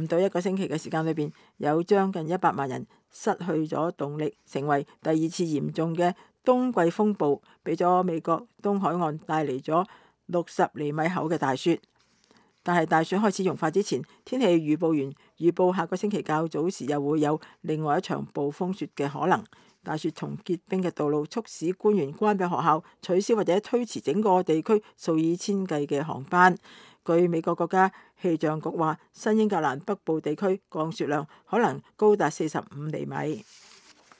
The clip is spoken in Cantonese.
唔到一個星期嘅時間裏邊，有將近100萬人失去咗動力，成為第二次嚴重嘅冬季風暴，俾咗美國東海岸帶嚟咗60厘米厚嘅大雪。但係大雪開始融化之前，天氣預報員預報下個星期較早時又會有另外一場暴風雪嘅可能。大雪從結冰嘅道路促使官員關閉學校，取消或者推遲整個地區數以千計嘅航班。據美國國家氣象局話，新英格蘭北部地區降雪量可能高達45厘米。